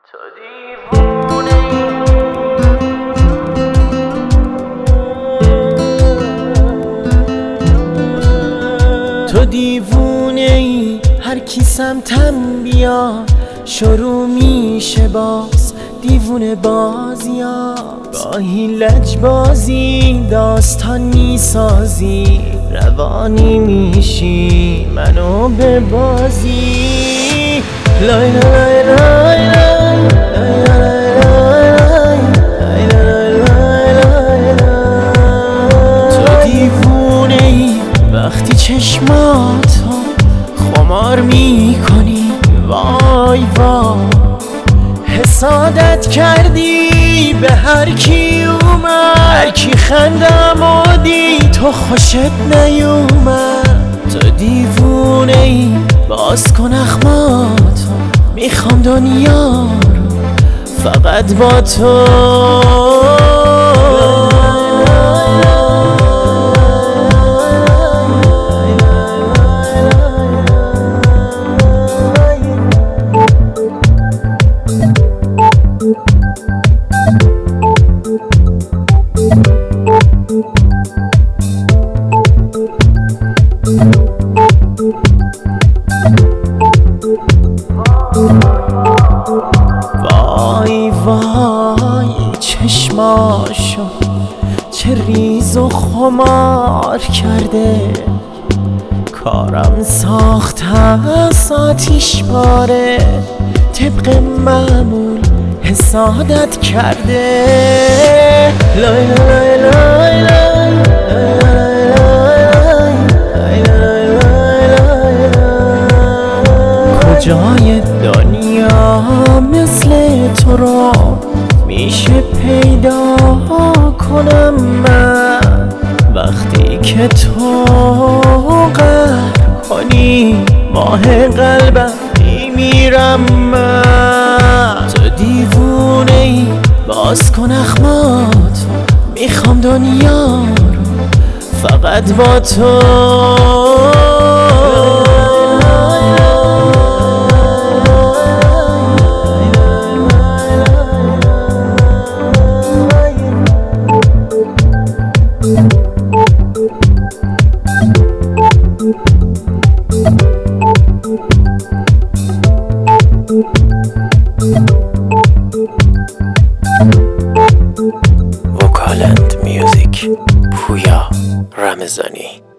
تو دیوونه‌ای، تو دیوونه‌ای، هر کی سمتم بیاد شروع میشه باز دیوونه بازیات. با هیلج بازی داستان میسازی، روانی میشی منو به بازی. لای لای لای لای تو دیوونه ای وقتی چشماتو خمار میکنی، وای وای حسادت کردی به هر کی اومد، هر کی خندم و دید تو خوشت نیومد. تو دیوونه ای باز کن اخماتو، میخوام دنیا رو فقط با تو. وای وای چشماشو چه ریز و خمار کرده، کارم ساخت از آتیش باره، طبق معمول حسادت کرده. لای لای لای لای کجای دنیا مثل تو رو میشه پیدا کنم من، وقتی که تو قهر کنی ماه قلبم میمیرم من. تو دیوونه ای باز کن اخماتو، میخوام دنیا رو فقط با تو. وکالند میوزیک، پویا رمضانی.